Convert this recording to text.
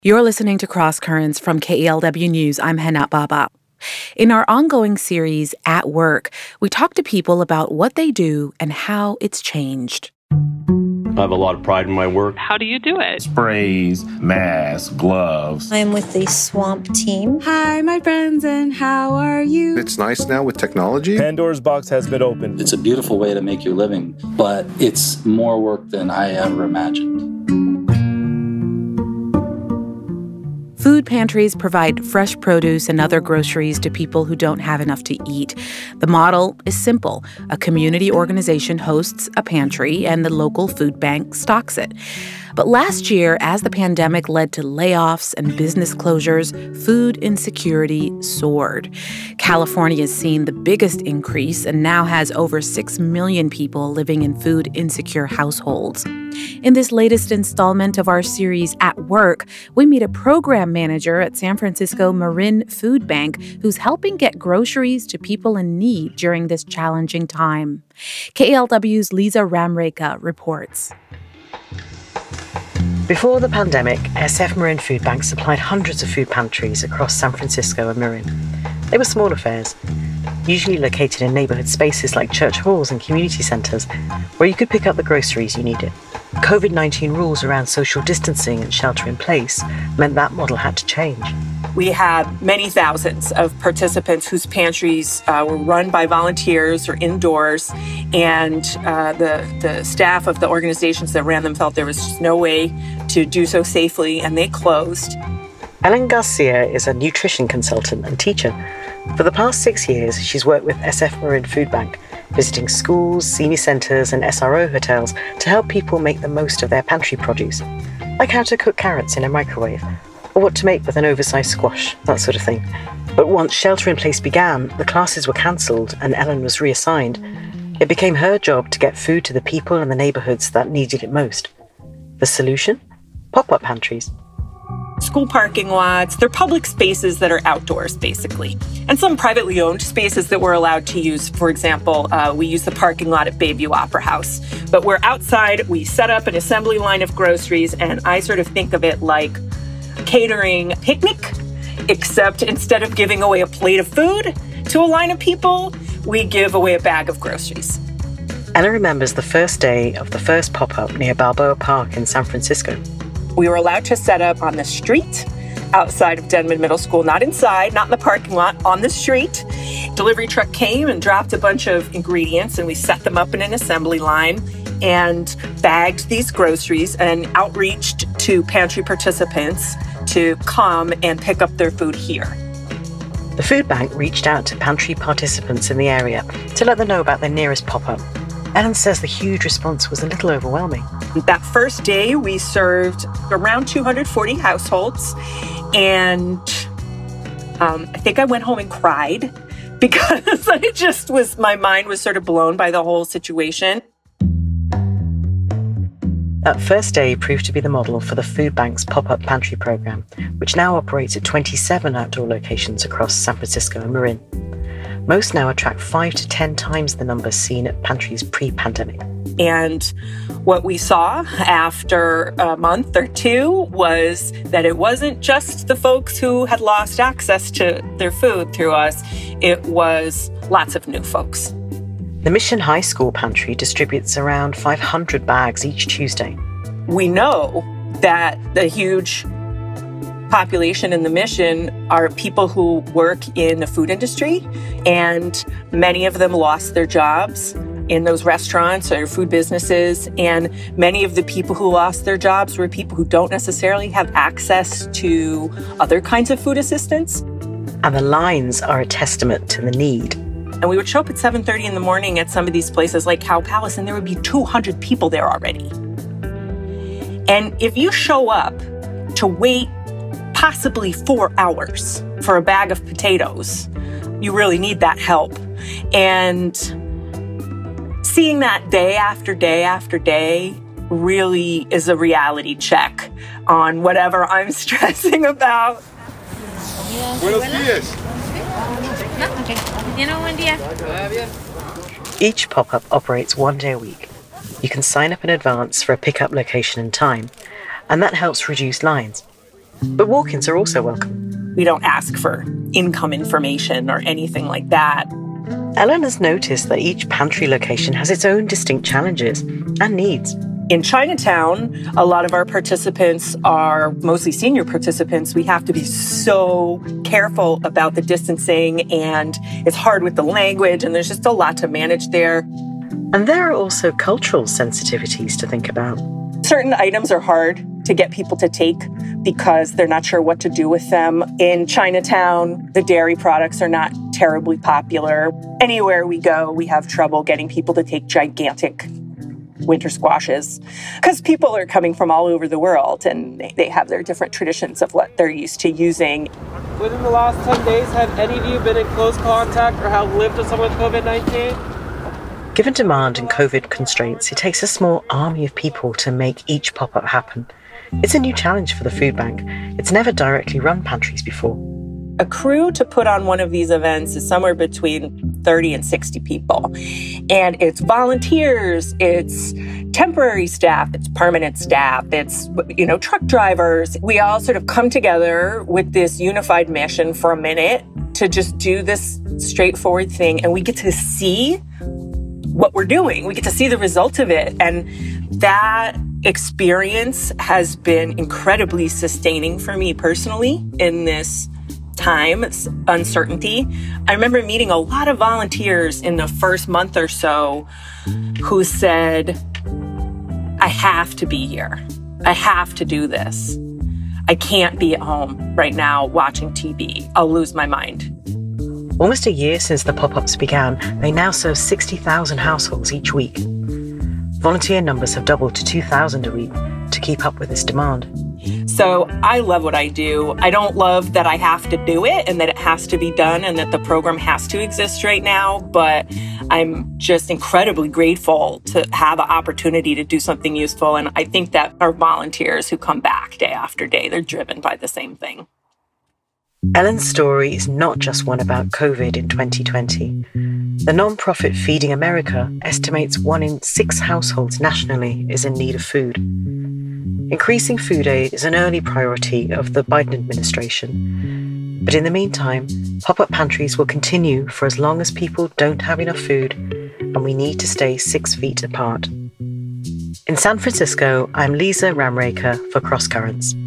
You're listening to Cross Currents from KELW News. I'm Henat Baba. In our ongoing series, At Work, we talk to people about what they do and how it's changed. I have a lot of pride in my work. How do you do it? Sprays, masks, gloves. I'm with the Swamp team. Hi, my friends, and how are you? It's nice now with technology. Pandora's box has been opened. It's a beautiful way to make your living, but it's more work than I ever imagined. Food pantries provide fresh produce and other groceries to people who don't have enough to eat. The model is simple. A community organization hosts a pantry, and the local food bank stocks it. But last year, as the pandemic led to layoffs and business closures, food insecurity soared. California has seen the biggest increase and now has over 6 million people living in food-insecure households. In this latest installment of our series, At Work, we meet a program manager at San Francisco Marin Food Bank who's helping get groceries to people in need during this challenging time. KELW's Lisa Ramreka reports. Before the pandemic, SF Marin Food Bank supplied hundreds of food pantries across San Francisco and Marin. They were small affairs, usually located in neighborhood spaces like church halls and community centers, where you could pick up the groceries you needed. COVID-19 rules around social distancing and shelter in place meant that model had to change. We had many thousands of participants whose pantries were run by volunteers or indoors, and the staff of the organizations that ran them felt there was just no way to do so safely, and they closed. Ellen Garcia is a nutrition consultant and teacher. For the past 6 years, she's worked with SF Marin Food Bank, visiting schools, senior centers, and SRO hotels to help people make the most of their pantry produce, like how to cook carrots in a microwave, or what to make with an oversized squash, that sort of thing. But once shelter-in-place began, the classes were cancelled and Ellen was reassigned. It became her job to get food to the people in the neighborhoods that needed it most. The solution? Pop-up pantries. School parking lots, they're public spaces that are outdoors, basically. And some privately owned spaces that we're allowed to use. For example, we use the parking lot at Bayview Opera House. But we're outside, we set up an assembly line of groceries, and I sort of think of it like catering picnic, except instead of giving away a plate of food to a line of people, we give away a bag of groceries. Ella remembers the first day of the first pop-up near Balboa Park in San Francisco. We were allowed to set up on the street outside of Denman Middle School, not inside, not in the parking lot, on the street. Delivery truck came and dropped a bunch of ingredients, and we set them up in an assembly line and bagged these groceries and outreached to pantry participants to come and pick up their food here. The food bank reached out to pantry participants in the area to let them know about their nearest pop-up. Ellen says the huge response was a little overwhelming. That first day, we served around 240 households, and I think I went home and cried because my mind was sort of blown by the whole situation. That first day proved to be the model for the food bank's pop-up pantry program, which now operates at 27 outdoor locations across San Francisco and Marin. Most now attract 5 to 10 times the numbers seen at pantries pre-pandemic. And what we saw after a month or two was that it wasn't just the folks who had lost access to their food through us, it was lots of new folks. The Mission High School pantry distributes around 500 bags each Tuesday. We know that the huge population in the Mission are people who work in the food industry, and many of them lost their jobs in those restaurants or food businesses, and many of the people who lost their jobs were people who don't necessarily have access to other kinds of food assistance. And the lines are a testament to the need. And we would show up at 7:30 in the morning at some of these places like Cow Palace, and there would be 200 people there already. And if you show up to wait possibly 4 hours for a bag of potatoes, you really need that help. And seeing that day after day after day really is a reality check on whatever I'm stressing about. Buenos días. Each pop-up operates 1 day a week. You can sign up in advance for a pickup location and time, and that helps reduce lines. But walk-ins are also welcome. We don't ask for income information or anything like that. Ellen has noticed that each pantry location has its own distinct challenges and needs. In Chinatown, a lot of our participants are mostly senior participants. We have to be so careful about the distancing, and it's hard with the language, and there's just a lot to manage there. And there are also cultural sensitivities to think about. Certain items are hard to get people to take because they're not sure what to do with them. In Chinatown, the dairy products are not terribly popular. Anywhere we go, we have trouble getting people to take gigantic winter squashes because people are coming from all over the world and they have their different traditions of what they're used to using. Within the last 10 days, have any of you been in close contact or have lived with someone with COVID-19? Given demand and COVID constraints, it takes a small army of people to make each pop-up happen. It's a new challenge for the food bank. It's never directly run pantries before. A crew to put on one of these events is somewhere between 30 and 60 people. And it's volunteers, it's temporary staff, it's permanent staff, it's, truck drivers. We all sort of come together with this unified mission for a minute to just do this straightforward thing. And we get to see what we're doing. We get to see the results of it. And that experience has been incredibly sustaining for me personally in this time, uncertainty. I remember meeting a lot of volunteers in the first month or so who said, I have to be here. I have to do this. I can't be at home right now watching TV. I'll lose my mind. Almost a year since the pop-ups began, they now serve 60,000 households each week. Volunteer numbers have doubled to 2,000 a week to keep up with this demand. So I love what I do. I don't love that I have to do it and that it has to be done and that the program has to exist right now, but I'm just incredibly grateful to have an opportunity to do something useful. And I think that our volunteers who come back day after day, they're driven by the same thing. Ellen's story is not just one about COVID in 2020. The nonprofit Feeding America estimates 1 in 6 households nationally is in need of food. Increasing food aid is an early priority of the Biden administration. But in the meantime, pop-up pantries will continue for as long as people don't have enough food and we need to stay 6 feet apart. In San Francisco, I'm Lisa Ramraker for Cross Currents.